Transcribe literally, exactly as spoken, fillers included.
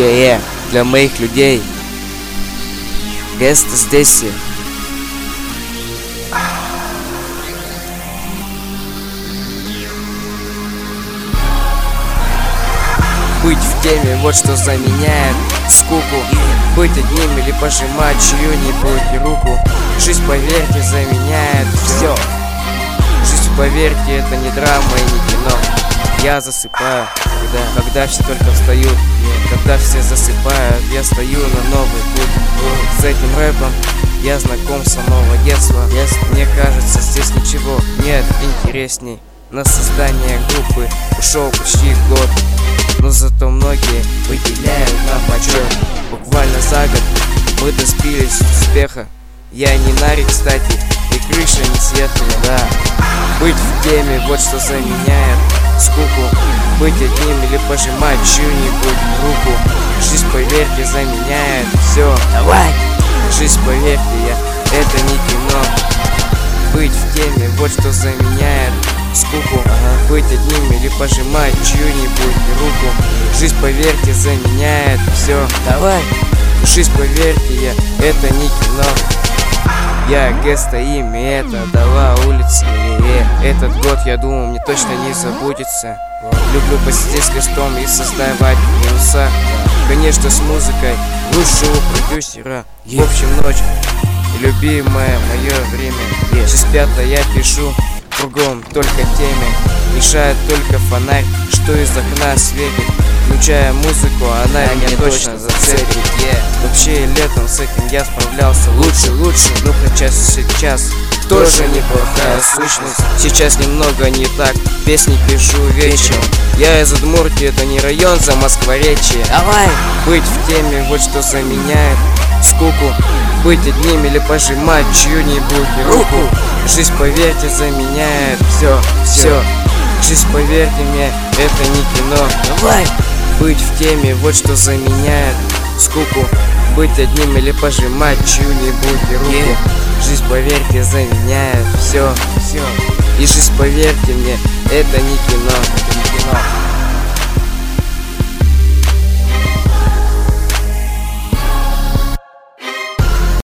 Yeah, yeah, для моих людей. Гест здесь. Быть в теме, вот что заменяет скуку. Быть одним или пожимать чью-нибудь руку. Жизнь, поверьте, заменяет все. Жизнь, поверьте, это не драма и не кино. Я засыпаю, когда, когда все только встают. Когда все засыпают, я стою на новый путь. С этим рэпом я знаком с самого детства. Мне кажется, здесь ничего нет интересней. На создание группы ушел почти год, но зато многие выделяют нам почет. Буквально за год мы добились успеха. Я не нарик, кстати, и крыша не светлая, да. Быть в теме, вот что заменяет скуку. Быть одним или пожимать чью-нибудь руку. Жизнь, поверьте, заменяет все. Давай! Жизнь, поверьте, я, это не кино. Быть в теме, вот что заменяет скуку. Ага. Быть одним или пожимать чью-нибудь руку. Жизнь, поверьте, заменяет все. Давай! Жизнь, поверьте, я, это не кино. Я Геста, имя это дала улица. Этот год, я думаю, мне точно не забудется. Люблю посидеть с листом и создавать минуса. Конечно, с музыкой лучшего продюсера. В общем, ночь, любимое мое время. Через пятое я пишу, кругом только теме. Мешает только фонарь, что из окна светит. Включая музыку, она меня точно зацепит. Yeah. Вообще летом с этим я справлялся лучше, лучше. Ну хотя сейчас тоже неплохая сущность. Сейчас немного не так, песни пишу вечером. Я из Удмуртии, это не район за Москворечье. Давай! Быть в теме, вот что заменяет скуку. Быть одним или пожимать чью-нибудь руку. Жизнь, поверьте, заменяет все, все. Жизнь, поверьте мне, это не кино. Давай! Быть в теме, вот что заменяет скуку. Быть одним или пожимать чью-нибудь руку. Yeah. Жизнь, поверьте, заменяет все, все. И жизнь, поверьте мне, это не кино, это не кино.